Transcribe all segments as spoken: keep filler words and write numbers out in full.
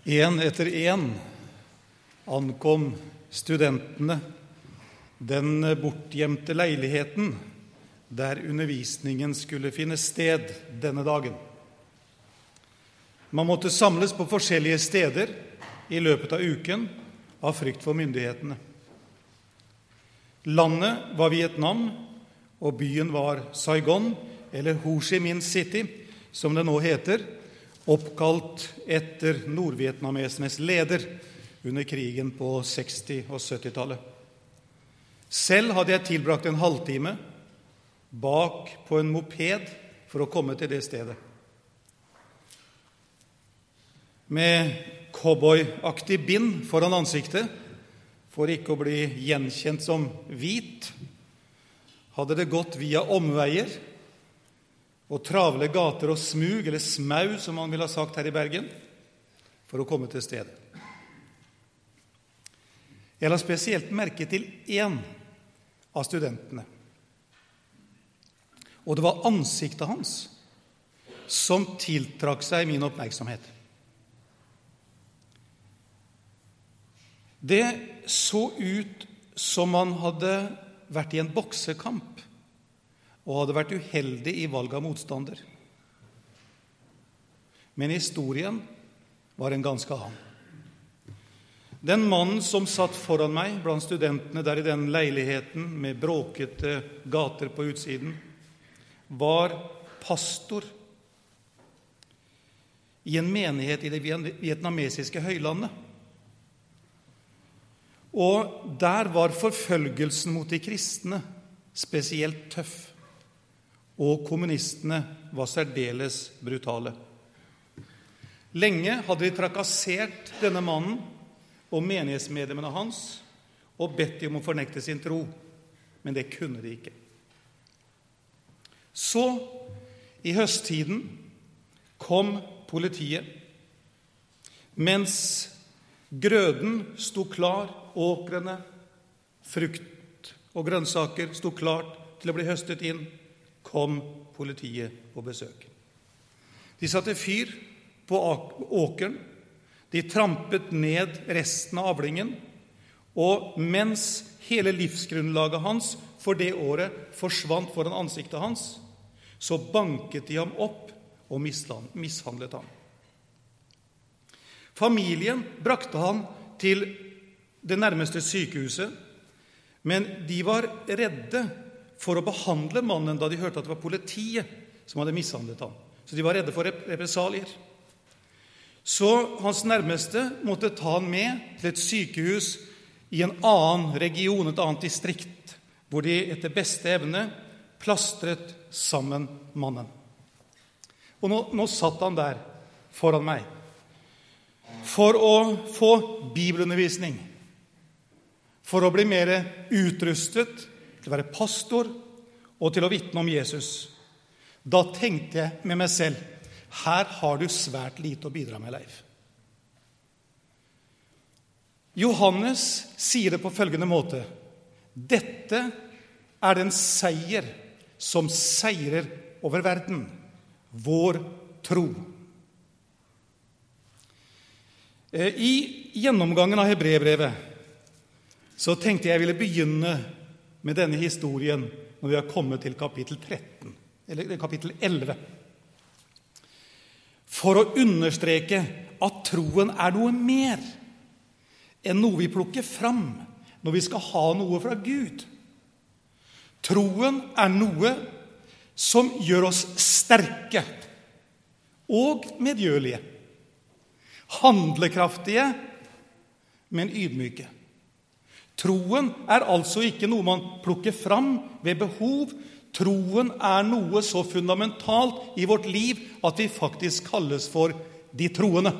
En etter en ankom studentene den bortgjemte leiligheten der undervisningen skulle finne sted denne dagen. Man måtte samles på forskjellige steder i løpet av uken av frykt for myndighetene. Landet var Vietnam, og byen var Saigon, eller Ho Chi Minh City, som det nå heter, oppkalt etter nordvietnamesernes leder under krigen på seksti- og syttitallet. Selv hadde jeg tilbrakt en halvtime bak på en moped for å komme til det stedet. Med cowboyaktig bind foran ansiktet, for ikke å bli gjenkjent som hvit, hadde det gått via omveier og travle gater og smug, eller smau, som man ville ha sagt her i Bergen, for å komme til stedet. Jeg la spesielt merke til en av studentene, og det var ansiktet hans som tiltrakk seg min oppmerksomhet. Det så ut som han hadde vært i en boksekamp og hadde vært uheldig i valg av motstander. Men historien var en ganske annen. Den mannen som satt foran meg blant studentene der i den leiligheten med bråkete gater på utsiden, var pastor i en menighet i det vietnamesiske høylandet. Og der var forfølgelsen mot de kristne spesielt tøff, og kommunistene var særdeles brutale. Lenge hadde de trakassert denne mannen og menighetsmedlemmene hans og bedt de om å fornekte sin tro, men det kunne de ikke. Så, i høsttiden, kom politiet, mens grøden sto klar, åkrene, frukt og grønnsaker sto klart til å bli høstet inn, kom politiet på besøk. De satte fyr på åkeren, de trampet ned resten av avlingen, og mens hele livsgrunnlaget hans for det året forsvant foran ansiktet hans, så banket de ham opp og mishandlet ham. Familien brakte han til det nærmeste sykehuset, men de var redde for å behandle mannen da de hørte at det var politiet som hadde mishandlet ham. Så de var redde for represalier. Så hans nærmeste måtte ta han med til et sykehus i en annen region, et annet distrikt, hvor de etter beste evne plastret sammen mannen. Og nå, nå satt han der foran meg for å få bibelundervisning, for å bli mer utrustet til å være pastor og til å vitne om Jesus. Da tenkte jeg med meg selv, her har du svært lite å bidra med, Leif. Johannes sier det på følgende måte: dette er den seier som seirer over verden, vår tro. I gjennomgangen av Hebreerbrevet så tenkte jeg ville begynne med denne historien når vi har kommet til kapittel tretten, eller kapittel elleve, for å understreke at troen er noe mer enn noe vi plukker fram når vi skal ha noe fra Gud. Troen er noe som gjør oss sterke og medgjørlige, handlekraftige, men ydmyke. Troen er altså ikke noe man plukker fram ved behov. Troen er noe så fundamentalt i vårt liv at vi faktisk kalles for de troende.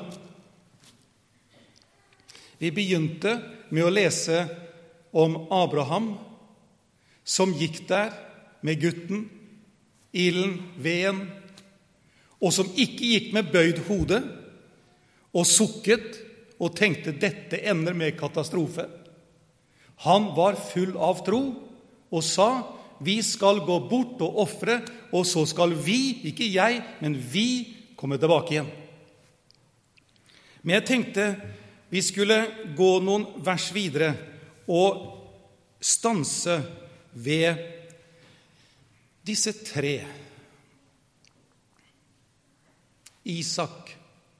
Vi begynte med å lese om Abraham, som gikk der med gutten, ilden, veden, og som ikke gikk med bøyd hode, og sukket og tenkte dette ender med katastrofe. Han var full av tro og sa, vi skal gå bort og offre, og så skal vi, ikke jeg, men vi, komme tilbake igjen. Men jeg tenkte vi skulle gå noen vers videre og stanse ved disse tre. Isak,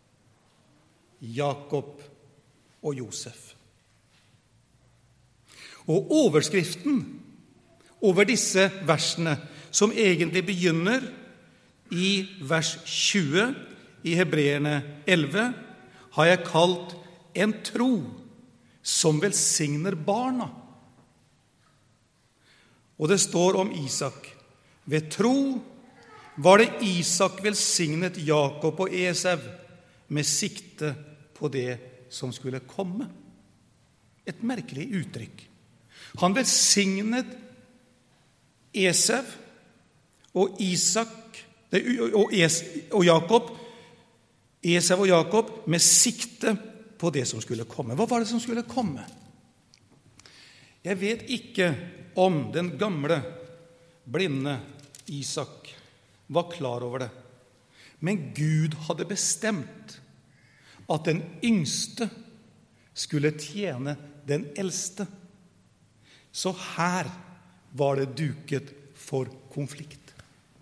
Jakob og Josef. Og overskriften over disse versene, som egentlig begynner i vers tjue i Hebreerne elleve, har jeg kalt en tro som velsigner barna. Og det står om Isak. Ved tro var det Isak velsignet Jakob og Esau med sikte på det som skulle komme. Et merkelig uttrykk. Han velsignet Esau og Isak og, es, og Jakob, Esau og Jakob med sikte på det som skulle komme. Hva var det som skulle komme? Jeg vet ikke om den gamle, blinde Isak var klar over det. Men Gud hadde bestemt at den yngste skulle tjene den eldste. Så her var det duket for konflikt.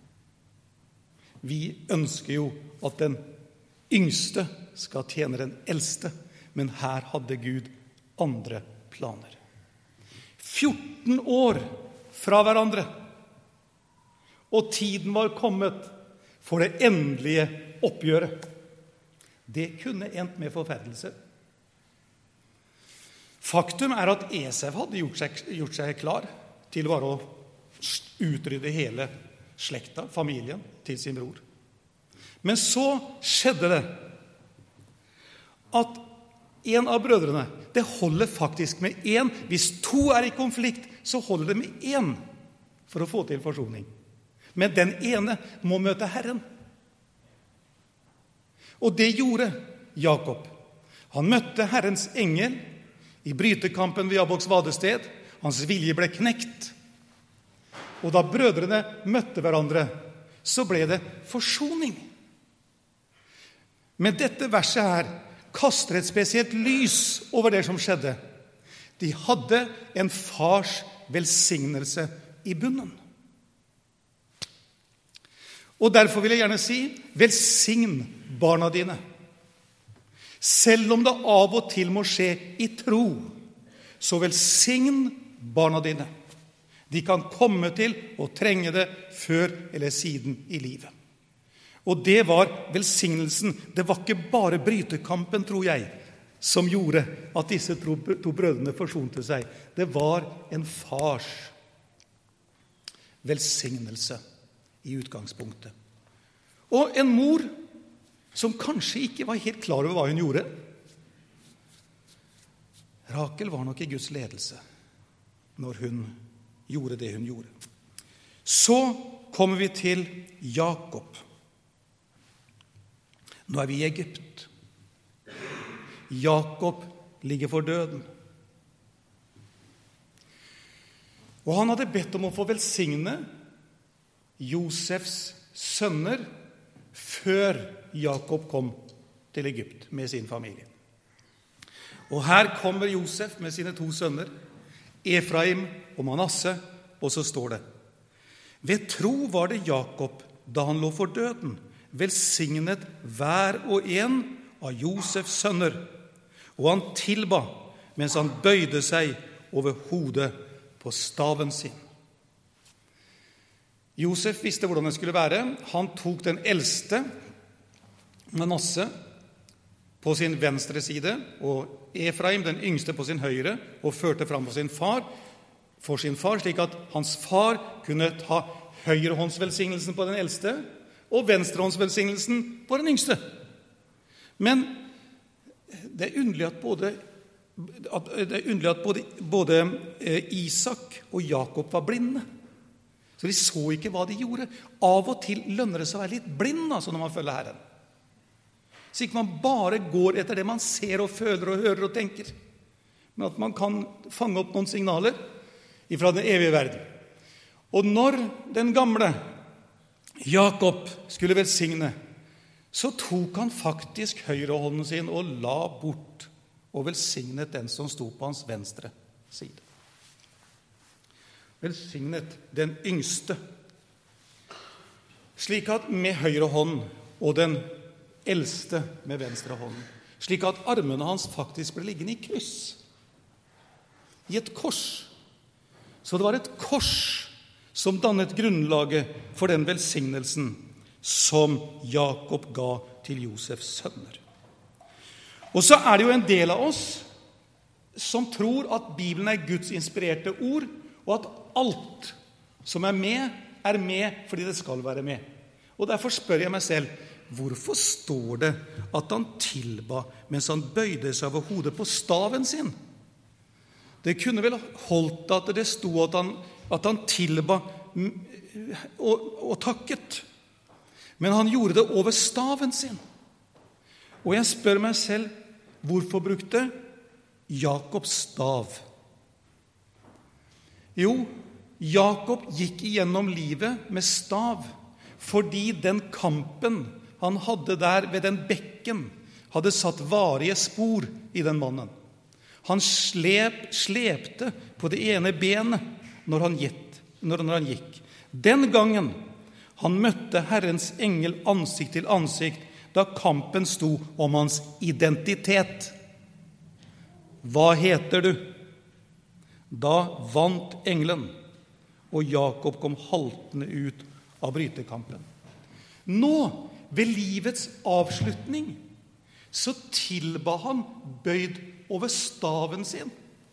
Vi ønsker jo at den yngste skal tjene den eldste, men her hadde Gud andre planer. fjorten år fra hverandre, og tiden var kommet for det endelige oppgjøret. Det kunne endt med forferdelse. Faktum er at Esau hadde gjort seg, gjort seg klar til bare å utrydde hele slekta, familien, til sin bror. Men så skjedde det at en av brødrene, det holder faktisk med en, hvis to er i konflikt, så holder det med en for å få til forsoning. Men den ene må møte Herren. Og det gjorde Jakob. Han møtte Herrens engel i brytekampen ved Jaboks vadested. Hans vilje ble knekt. Og da brødrene møtte hverandre, så ble det forsoning. Men dette verset her kaster et spesielt lys over det som skjedde. De hadde en fars velsignelse i bunnen. Og derfor vil jeg gjerne si, velsign barna dine. Selv om det av og til må skje i tro, så velsign barna dine. De kan komme til å trenge det før eller siden i livet. Og det var velsignelsen. Det var ikke bare brytekampen, tror jeg, som gjorde at disse to brødrene forsonte seg. Det var en fars velsignelse i utgangspunktet. Og en mor som kanskje ikke var helt klar over hva hun gjorde. Rakel var nok i Guds ledelse når hun gjorde det hun gjorde. Så kommer vi til Jakob. Nå er vi i Egypt. Jakob ligger for døden. Og han hadde bedt om å få velsigne Josefs sønner før Jakob kom til Egypt med sin familie. Og her kommer Josef med sine to sønner, Efraim og Manasse, og så står det: ved tro var det Jakob, da han lå for døden, velsignet hver og en av Josefs sønner, og han tilba mens han bøyde seg over hodet på staven sin. Josef visste hvordan det skulle være. Han tok den eldste, Manasse, på sin venstre side, og Efraim, den yngste, på sin høyre, og førte fram på sin far, for sin far, slik at hans far kunne ta høyrehåndsvelsignelsen på den eldste, og venstrehåndsvelsignelsen på den yngste. Men det er underlig at både, at, det er underlig at både, både Isak og Jakob var blinde. Så de så ikke hva de gjorde. Av og til lønner det seg å være litt blind, altså, når man følger Herren. Så ikke man bare går etter det man ser og føler og hører og tenker, men at man kan fange opp noen signaler fra den evige verden. Og når den gamle Jakob skulle velsigne, så tok han faktisk høyrehånden sin og la bort og velsignet den som sto på hans venstre side. Velsignet den yngste, slik at med høyre hånd og den eldste med venstre hånd, slik at armene hans faktisk ble liggende i kryss, i et kors. Så det var et kors som dannet grunnlaget for den velsignelsen som Jakob ga til Josefs sønner. Og så er det jo en del av oss som tror at Bibelen er Guds inspirerte ord, og at alt som er med, er med fordi det skal være med. Og derfor spør jeg meg selv, hvorfor står det at han tilba mens han bøyde seg over hodet på staven sin? Det kunne vel holdt at det stod at han, at han tilba og, og takket. Men han gjorde det over staven sin. Og jeg spør meg selv, hvorfor brukte Jakobs stav? Jo, Jakob gikk igjennom livet med stav, fordi den kampen han hadde der ved den bekken, hadde satt varige spor i den mannen. Han slep, slepte på det ene benet når han, gitt, når han gikk. Den gangen han møtte Herrens engel ansikt til ansikt, da kampen sto om hans identitet. Hva heter du? Da vant engelen, og Jakob kom haltende ut av brytekampen. Nå, ved livets avslutning, så tilba han bøyd over staven sin.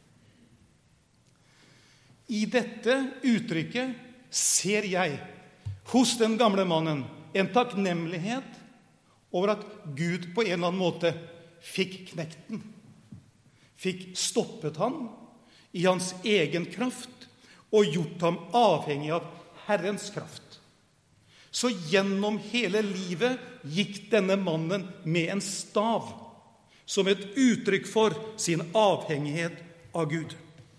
I dette uttrykket ser jeg hos den gamle mannen en takknemlighet over at Gud på en eller annen måte fikk knekt den, fikk stoppet han i hans egen kraft og gjort ham avhengig av Herrens kraft. Så gjennom hele livet gikk denne mannen med en stav, som et uttrykk for sin avhengighet av Gud.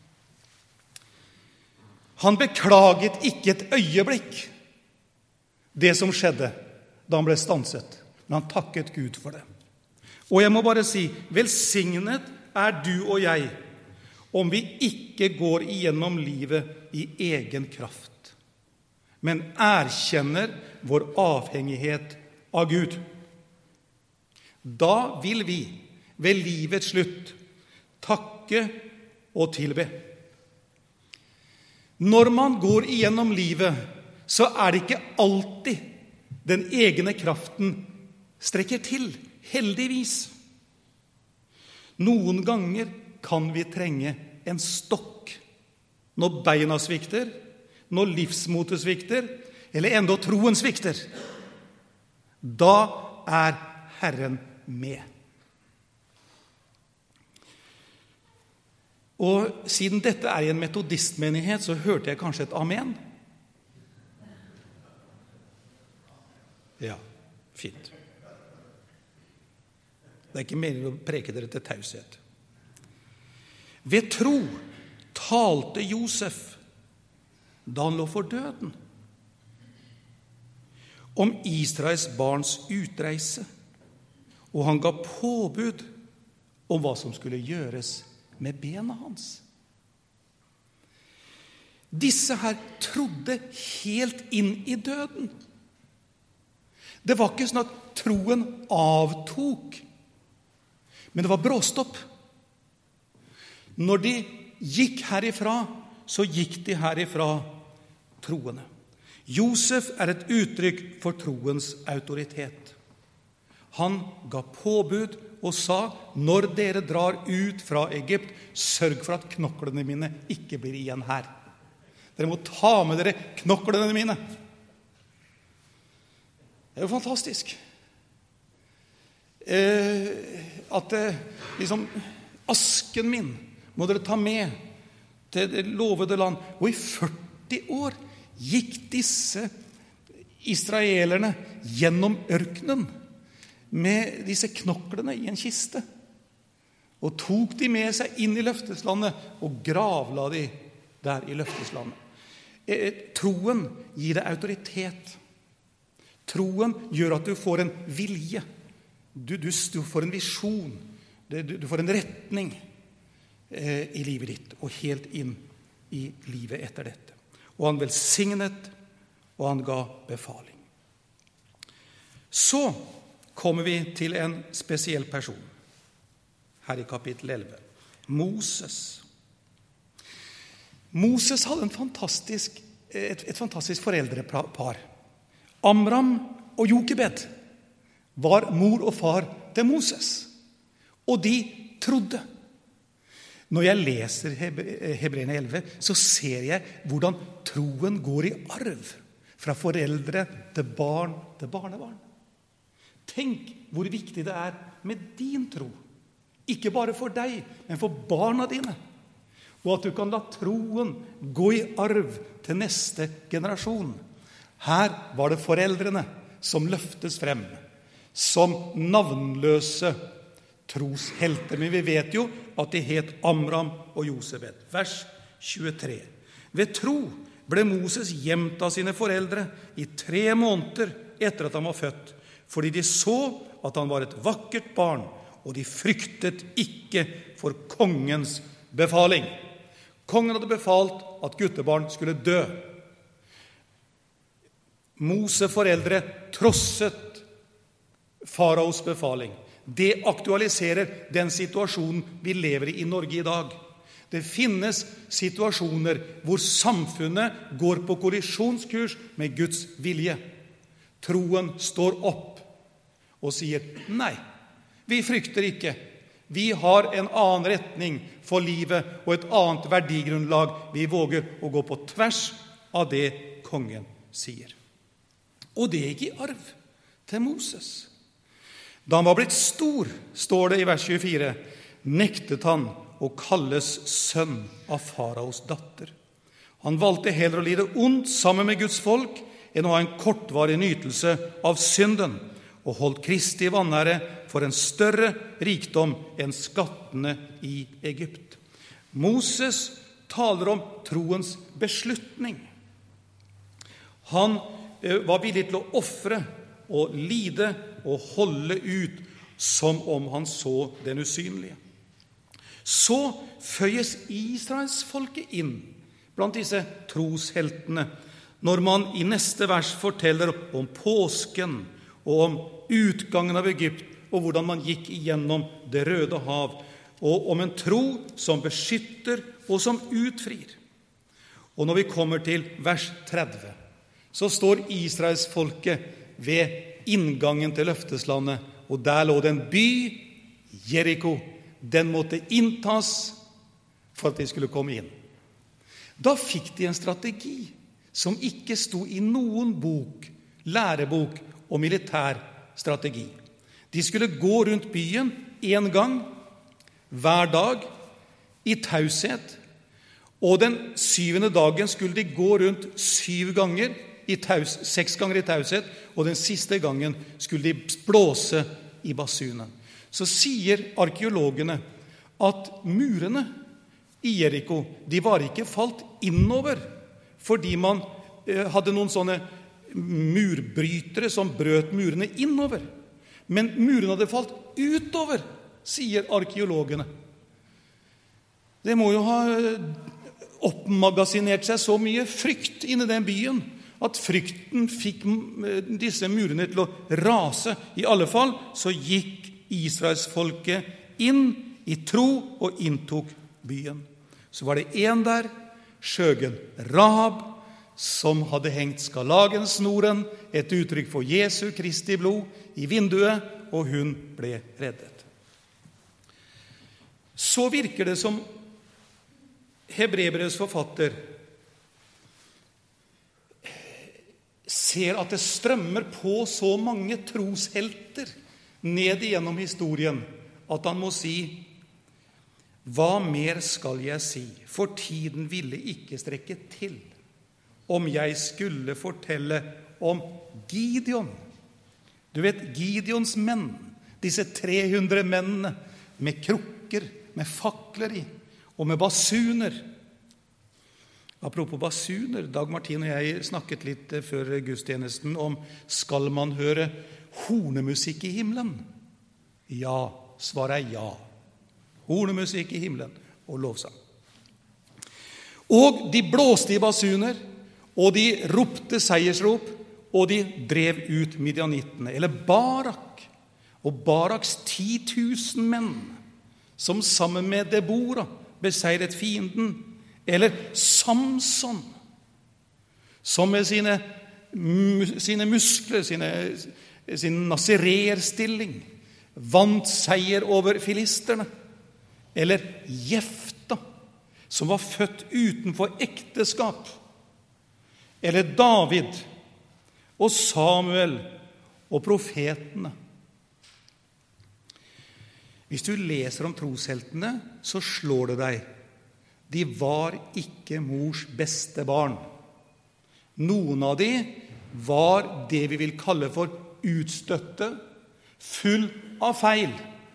Han beklaget ikke et øyeblikk det som skjedde da han ble stanset, men han takket Gud for det. Og jeg må bare si, velsignet er du og jeg, om vi ikke går igjennom livet i egen kraft, men erkjenner vår avhengighet av Gud. Da vil vi ved livets slutt takke og tilbe. Når man går igjennom livet, så er det ikke alltid den egne kraften strekker til, heldigvis. Noen ganger kan vi trenge en stokk når beina svikter, når livsmotet svikter, eller enda troen svikter. Da er Herren med. Og siden dette er i en metodistmenighet, så hørte jeg kanskje et amen. Ja, fint. Det er ikke meningen å preke dere til taushet. Ved tro talte Josef da han lå for døden om Israels barns utreise, og han ga påbud om hva som skulle gjøres med bena hans. Disse her trodde helt inn i døden. Det var ikke sånn at troen avtok, men det var bråstopp. Når de gikk herifra, så gikk de herifra troende. Josef er et uttrykk for troens autoritet. Han ga påbud og sa, når dere drar ut fra Egypt, sørg for at knoklene mine ikke blir igjen her. Dere må ta med dere knoklene mine. Det er jo fantastisk. Eh, at eh, liksom, asken min må dere ta med til det lovede land. Og i førti år gikk disse israelerne gjennom ørkenen med disse knoklene i en kiste, og tok de med seg inn i løfteslandet og gravla de der i løfteslandet. Troen gir det autoritet. Troen gjør at du får en vilje. Du, du, du får en visjon. Du, du får en retning eh, i livet ditt, og helt inn i livet etter dette. Og han velsignet, og han ga befaling. Så kommer vi til en spesiell person, her i kapittel elleve. Moses. Moses hadde en fantastisk, et, et fantastisk foreldrepar. Amram og Jokebed var mor og far til Moses. Og de trodde. Når jeg leser Hebreerne elleve, så ser jeg hvordan troen går i arv fra foreldre til barn til barnebarn. Tenk hvor viktig det er med din tro. Ikke bare for deg, men for barna dine. Og at du kan la troen gå i arv til neste generasjon. Her var det foreldrene som løftes frem som navnløse troshelter. Men vi vet jo at de het Amram og Josebed. Vers tjuetre. Ved tro ble Moses gjemt av sine foreldre i tre måneder etter at han var født, fordi de så at han var et vakkert barn, og de fryktet ikke for kongens befaling. Kongen hadde befalt at guttebarn skulle dø. Moses foreldre trosset faraos befaling. Det aktualiserer den situasjonen vi lever i i Norge i dag. Det finnes situasjoner hvor samfunnet går på kollisjonskurs med Guds vilje. Troen står opp og sier, nei, vi frykter ikke. Vi har en annen retning for livet og et annet verdigrunnlag. Vi våger å gå på tvers av det kongen sier. Og det gikk i arv til Moses. Da han var blitt stor, står det i vers tjuefire, nektet han å kalles sønn av faraos datter. Han valgte heller å lide ondt sammen med Guds folk enn å ha en kortvarig nytelse av synden, og holdt Kristi vanære for en større rikdom enn skattene i Egypt. Moses taler om troens beslutning. Han var villig til å offre og lide og holde ut som om han så den usynlige. Så føyes Israelsfolket inn blant disse trosheltene, når man i neste vers forteller om påsken og om utgangen av Egypt, og hvordan man gikk igjennom det røde hav, og om en tro som beskytter og som utfrir. Og når vi kommer til vers tretti, så står Israelsfolket ved inngangen til løfteslandet, og der lå det en by, Jericho. Den måtte inntas for at de skulle komme inn. Da fikk de en strategi som ikke stod i noen bok, lærebok og militær strategi. De skulle gå rundt byen en gang, hver dag, i taushet, og den syvende dagen skulle de gå rundt syv ganger, i taus, seks ganger i taushet, og den siste gangen skulle de blåse i basunen. Så sier arkeologene at murene i Jericho, de var ikke falt innover, fordi man eh, hadde noen sånne murbrytere som brøt murene innover. Men murene hadde falt utover, sier arkeologene. Det må jo ha oppmagasinert seg så mye frykt inne i den byen, at frykten fikk disse murene til å rase. I alle fall så gikk Israelsfolket inn i tro og inntok byen. Så var det en der, skjøgen Rahab, som hadde hengt skarlagensnoren, et uttrykk for Jesu Kristi blod, i vinduet, og hun ble reddet. Så virker det som Hebreerbrevets forfatter ser at det strømmer på så mange troshelter ned igjennom historien, at han må si, hva mer skal jeg si, for tiden ville ikke strekke til, om jeg skulle fortelle om Gideon. Du vet, Gideons menn, disse tre hundre mennene, med krukker, med fakler i, og med basuner. Apropos basuner, Dag Martin og jeg snakket litt før gudstjenesten om skal man høre hornemusikk i himmelen? Ja, svaret er ja. Hornemusikk i himmelen og lovsang. Og de blåste i basuner, og de ropte seiersrop, og de drev ut midianittene, eller Barak, og Baraks ti tusen menn, som sammen med Deborah beseiret fienden, eller Samson, som med sine, sine muskler, sine, sin nazireerstilling, vant seier over filisterne, eller Jefta, som var født utenfor ekteskap, eller David og Samuel og profetene. Hvis du leser om trosheltene, så slår det deg. De var ikke mors beste barn. Noen av de var det vi vil kalle for utstøtte, full av feil.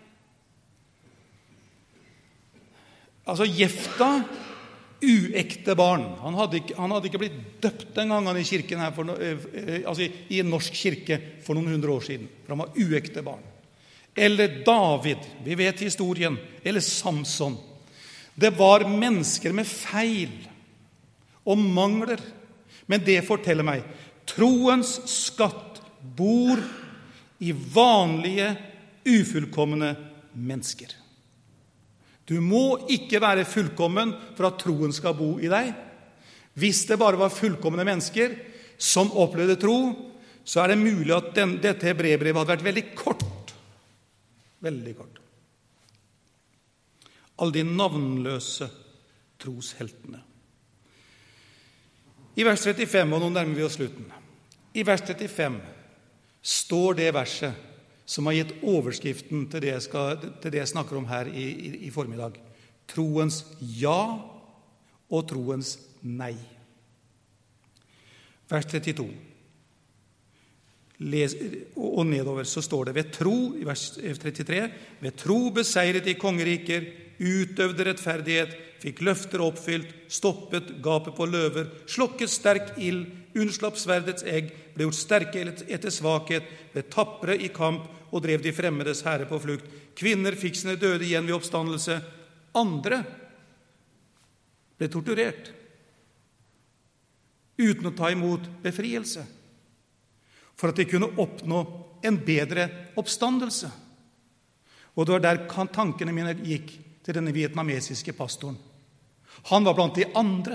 Altså Jefta, uekte barn. Han hadde ikke, han hadde ikke blitt døpt en gang i kirken her, for, altså i en norsk kirke for noen hundre år siden. For han var uekte barn. Eller David, vi vet historien, eller Samson. Det var mennesker med feil og mangler. Men det forteller meg, troens skatt bor i vanlige, ufullkomne mennesker. Du må ikke være fullkommen for at troen skal bo i deg. Hvis det bare var fullkomne mennesker som opplevde tro, så er det mulig at den, dette brevbrevet hadde vært veldig kort. Veldig kort. Alle de navnløse trosheltene. I vers trettifem, og nå nærmer vi oss slutten. I vers trettifem står det verset som har gitt overskriften til det jeg, skal, til det jeg snakker om her i, i, i formiddag. Troens ja og troens nei. Vers trettito. Les, og nedover så står det ved tro, i vers trettitre, ved tro beseiret i kongeriker, utøvde rettferdighet, fikk løfter oppfylt, stoppet gapet på løver, slokket sterk ild, unnslapp sverdets egg, ble gjort sterke etter svakhet, ble tappere i kamp og drev de fremmedes herre på flukt. Kvinner fikk sine døde igjen ved oppstandelse. Andre ble torturert uten å ta imot befrielse, for at de kunne oppnå en bedre oppstandelse. Og det var der tankene mine gikk til denne vietnamesiske pastoren. Han var blant de andre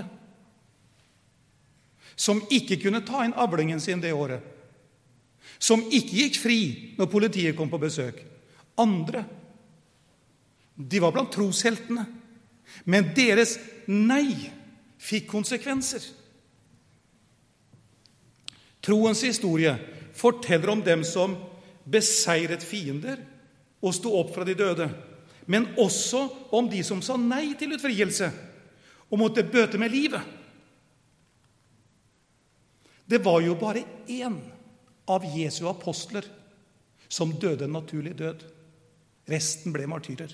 som ikke kunne ta inn avlingen sin det året, som ikke gikk fri når politiet kom på besøk. Andre, de var blant trosheltene, men deres nei fikk konsekvenser. Troens historie forteller om dem som beseiret fiender og sto opp fra de døde, men også om de som sa nei til utfrielse og måtte bøte med livet. Det var jo bare én av Jesu apostler som døde en naturlig død. Resten ble martyrer.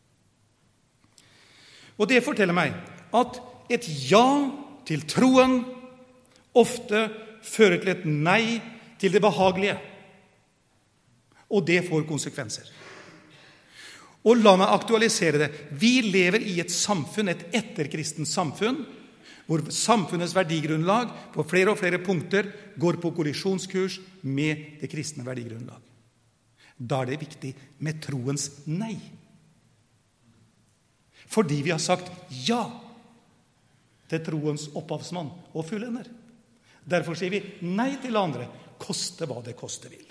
Og det forteller meg at et ja til troen ofte fører til et nei til det behagelige. Og det får konsekvenser. Og la meg aktualisere det. Vi lever i et samfunn, et etterkristent samfunn, hvor samfunnets verdigrunnlag på flere og flere punkter går på kollisjonskurs med det kristne verdigrunnlag. Da er det viktig med troens nei. Fordi vi har sagt ja til troens opphavsmann og fullender. Derfor sier vi nei til andre, koste hva det koste vil.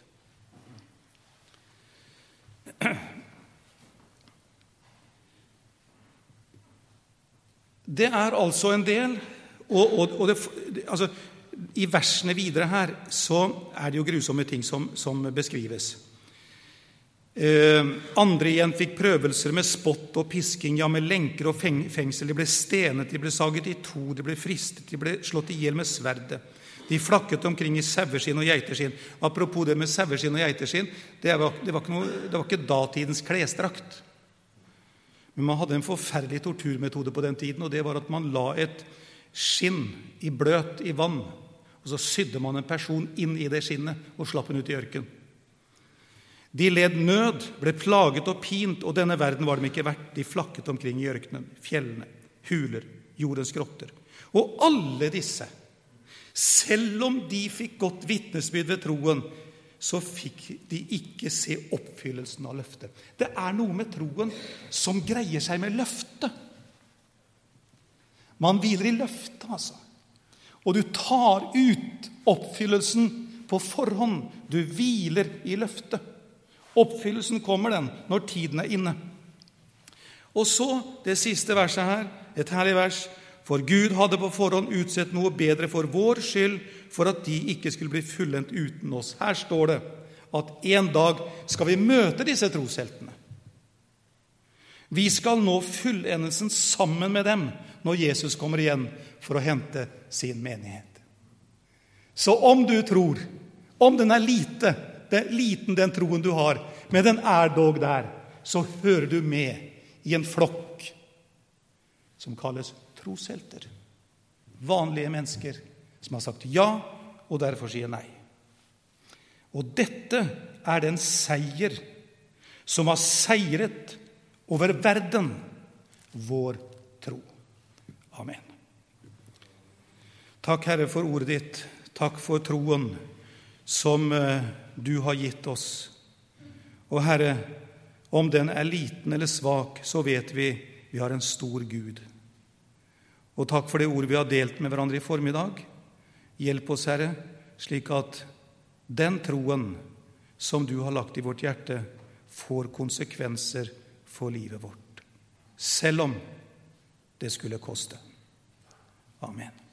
Det er altså en del, og, og, og det, altså, i versene videre her, så er det jo grusomme ting som, som beskrives. Eh, andre igjen fikk prøvelser med spott og pisking, ja, med lenker og feng, fengsel. De ble stenet, de ble saget i to, de ble fristet, de ble slått ihjel med sverdet. De flakket omkring i saueskinn og geiteskinn. Apropos det med saueskinn og geiteskinn, det var, det var ikke noe, det var ikke datidens klesdrakt. Men man hadde en forferdelig torturmetode på den tiden, og det var at man la et, skinn i bløt i vann, og så sydde man en person inn i det skinnet og slapp den ut i ørken. De led nød, ble plaget og pint, og denne verden var dem ikke verdt. De flakket omkring i ørkenen, fjellene, huler, jordens grotter. Og alle disse, selv om de fikk godt vitnesbyrd ved troen, så fikk de ikke se oppfyllelsen av løftet. Det er noe med troen som greier seg med løftet. Man hviler i løftet, altså. Og du tar ut oppfyllelsen på forhånd. Du hviler i løftet. Oppfyllelsen kommer den når tiden er inne. Og så det siste verset her, et herlig vers. For Gud hadde på forhånd utsett noe bedre for vår skyld, for at de ikke skulle bli fullendt uten oss. Her står det at en dag skal vi møte disse trosheltene. Vi skal nå fullendelsen sammen med dem når Jesus kommer igjen for å hente sin menighet. Så om du tror, om den er lite, det er liten den troen du har, men den er dog der, så hører du med i en flokk som kalles troshelter. Vanlige mennesker som har sagt ja, og derfor sier nei. Og dette er den seier som har seiret over verden, vår tro. Amen. Takk, Herre, for ordet ditt. Takk for troen som du har gitt oss. Og Herre, om den er liten eller svak, så vet vi vi har en stor Gud. Og takk for det ord vi har delt med hverandre i formiddag. Hjelp oss, Herre, slik at den troen som du har lagt i vårt hjerte får konsekvenser for livet vårt, selv om det skulle koste. Amen.